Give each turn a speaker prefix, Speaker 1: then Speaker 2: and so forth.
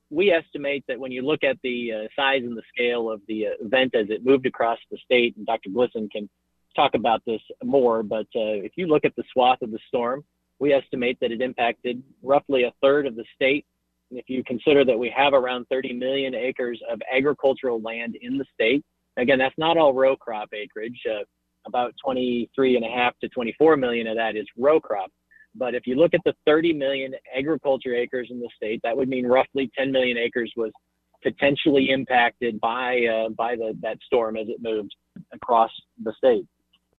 Speaker 1: we estimate that when you look at the size and the scale of the event as it moved across the state, and Dr. Glisson can talk about this more, but if you look at the swath of the storm, we estimate that it impacted roughly a third of the state. And if you consider that we have around 30 million acres of agricultural land in the state, again, that's not all row crop acreage. About 23.5 to 24 million of that is row crop. But if you look at the 30 million agriculture acres in the state, that would mean roughly 10 million acres was potentially impacted by that storm as it moved across the state.